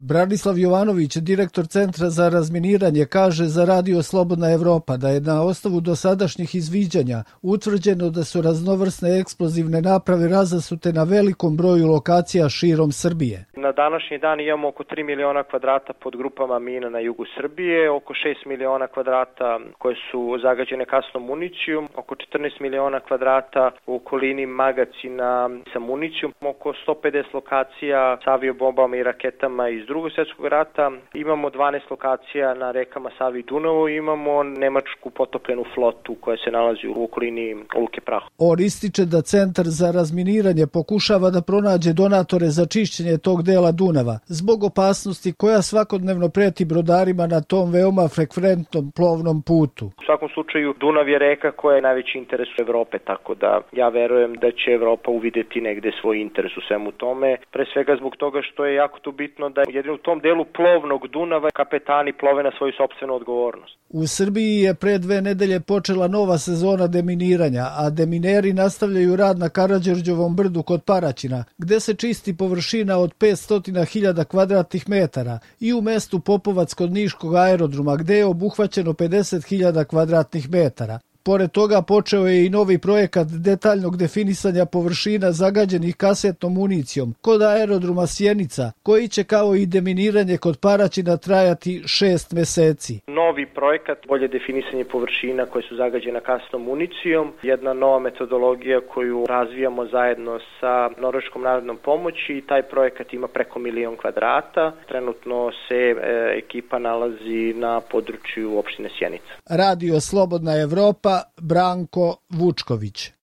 Branislav Jovanović, direktor Centra za razminiranje, kaže za Radio Slobodna Evropa da je na osnovu dosadašnjih izviđanja utvrđeno da su raznovrsne eksplozivne naprave razasute na velikom broju lokacija širom Srbije. Na današnji dan imamo oko 3 miliona kvadrata pod grupama mina na jugu Srbije, oko 6 miliona kvadrata koje su zagađene kasnom municijom, oko 14 miliona kvadrata u okolini magacina sa municijom, oko 150 lokacija sa aviobombama i raketama iz Drugog svjetskog rata, imamo 12 lokacija na rekama Savi i Dunavu, imamo nemačku potopljenu flotu koja se nalazi u okolini Luke Praha. On ističe da Centar za razminiranje pokušava da pronađe donatore za čišćenje tog dela Dunava, zbog opasnosti koja svakodnevno preti brodarima na tom veoma frekventnom plovnom putu. U svakom slučaju Dunav je reka koja je najveći interes u Evrope, tako da ja verujem da će Evropa uvidjeti negde svoj interes u svemu tome, pre svega zbog toga što je jako tu bitno da jedino u tom delu plovnog Dunava kapetani plove na svoju sopstvenu odgovornost. U Srbiji je pre 2 nedelje počela nova sezona deminiranja, a demineri nastavljaju rad na Karađorđevom brdu kod Paraćina, gde se čisti površina od 500.000 kvadratnih metara, i u mestu Popovac kod Niškog aerodroma, gde je obuhvaćeno 50.000 kvadratnih metara. Pored toga počeo je i novi projekat detaljnog definisanja površina zagađenih kasetnom municijom kod aerodroma Sjenica, koji će kao i deminiranje kod Paraćina trajati 6 meseci. Novi projekat, bolje definisanje površina koje su zagađene kasnom municijom, jedna nova metodologija koju razvijamo zajedno sa Norveškom narodnom pomoći i taj projekat ima preko 1 milion kvadrata. Trenutno se ekipa nalazi na području opštine Sjenica. Radio Slobodna Evropa, Branko Vučković.